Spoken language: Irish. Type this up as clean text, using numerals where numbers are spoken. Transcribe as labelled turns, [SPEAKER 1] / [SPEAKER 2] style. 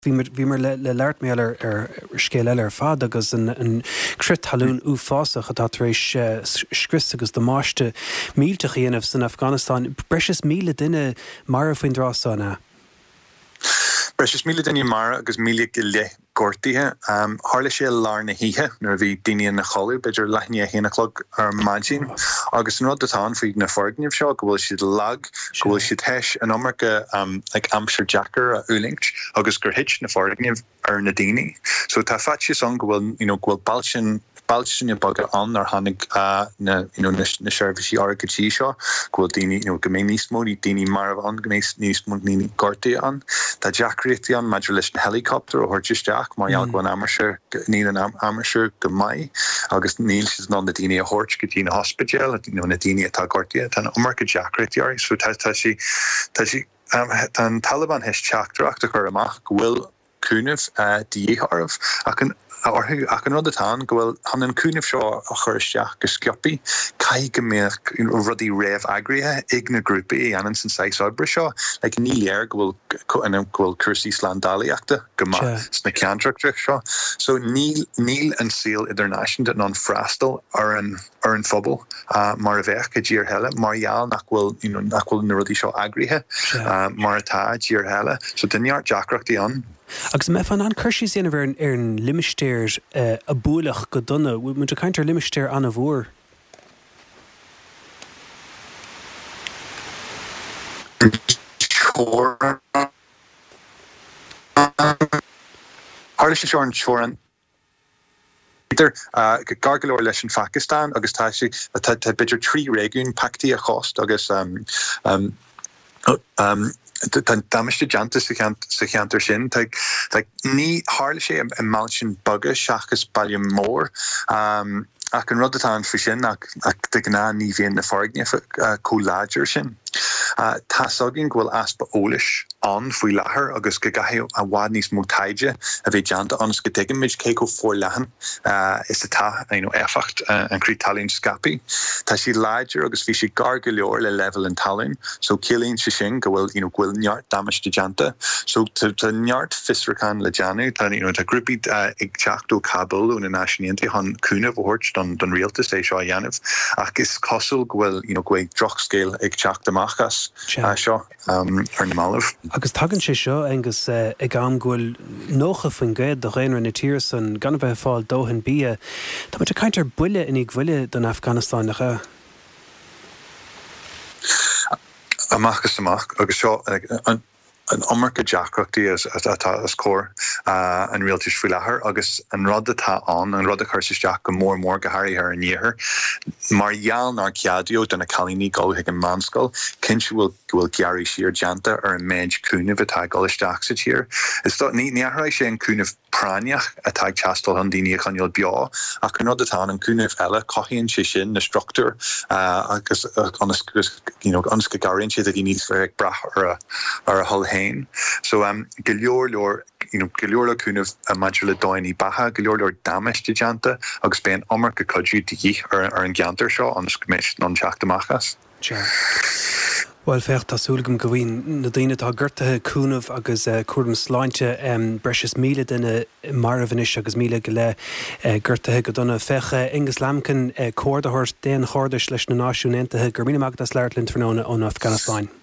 [SPEAKER 1] Bhí mar le leart mé ar scéal eile ar fad agus an crit talún ú fásach atá tar éis scrist agus do máiste mílteach dhéanamh san Afganistán. Breis míle duine mar a faoin drásána.
[SPEAKER 2] Breis míle duine mar agus míle go le gortaithe. Hála sé lár na hithe nar bhí daine na choú beidir leithne héanachlog ar maidin agus an rud atá faoin na forgneamh seo go bhfuil siad lag go bhfuil siad theis an omarcha ag Amsir Jacker a ulingt agus gur hit na forgneamh ar na daine. So tá fatse son go bhfuil balsin bag an ar hannig na service argatí seo go daine go mé níos móí daine mar an go níos mó ní gortaí an. Tá Jackréti an maidir leis an helicopter ó thuirteteach mar go an Amershire níl an Amershire go mai agus níl is ná na daine a thuirt go dtí na hospital na daine atá gortaí tá omarcha Jackréti ar so tá si an Taliban heis teachtarach a chur amach go bhfuil cúnamh díharmh ach an rud atá go bhfuil an cúnamh seo a chuirteach go scioppi cai go mbeadh rudí réamh agrithe ag na grúpaí anan san 6 oibre seo ag ní léir go bhfuil cursaí slandálaíachta go sna ceantracht seo. So níl an síl idirnáisiúnta an freastal ar an phobal mar a bheith go ddír heile margheall nach bhfuil na rudí seo agrithe mar atá ddír heile. So duineart Jackreachtaí an.
[SPEAKER 1] Agus me fan an chuirsí séanamh ar an limistéir a búlach go donna, mu a caiintear limistéir an a bhór?
[SPEAKER 2] Hála sé seo an seoran idir gargalóir leis an Pakistan agus tá beidir 3 réún pactaí a chost agus Tá damiste janta sa cheantar sin ní hála sé an máil sin buga seachas bailliom mór ach an rud atá an fa sin ach de gná ní bhíon na forgneamh cúláidir sin. Tá sogin go bhfuil aspa ólais an faoi láthair agus go gaithh a bhád níos mó taide a bheith deanta anas go dtí muid cé go fór leathan is atá éfacht an crí talún scapi. Tá sí láidir agus bhí si gar go leor le level an talún, so cilíonn si sin go bhfuil neart damiste deanta. So tá neart fisracán le deanú, tá grúpi ag teachtú Kabul ú na náisiúnta chun cúnamh óirt don rialtas é seo a dhéanamh ach is cosúil go bhfuil drochscéil ag teachtamach seo ar na málamh.
[SPEAKER 1] Agus tagann sé seo agus ag am ghfuil nócha faoin gcéad do réanra na tír san gan bheith fáil dóthain bia. Tá muid a caiintear buile inig bhuile don Afganistán nach ra?
[SPEAKER 2] Amachgus agus seo an omarcha Jackreachtaí atá as cór an rialtas faoi láthair agus an rud atá an rud a chuirteach go mór go hairí ar an dhéair. Mar gheall nar ceadio donna chalíní gáilthe an manscoil, cinse bhfuil gearí siar deanta ar an méid cúnamh atá gáilisteach sa tír. Is ní athraidh sé an cúnamh práineach atá teastal an daoine chuneal beá ach an rud atá an cúnamh eile cothíonn sé sin na struchtúr agus anas go garíonn siad a dí níos fear ag brath ar a thull So go leor le cúnamh a maidir le dáinní batha, go leor damiste deanta agus ben omar go codú dí ar an geantar seo an scumis non teachtamachchas.
[SPEAKER 1] Well, fecht tásúlagam go bhíon na daine tá gortathe cúnamh agus cuairm sláinte breis míle duine mar a bhanis agus míle go le gortathe go donna fecha Ingus Lamkin cóirdathirt déan cháirdis leis na náisiúntaithe gur mína magdas leirlinn tróna ón Afganistán.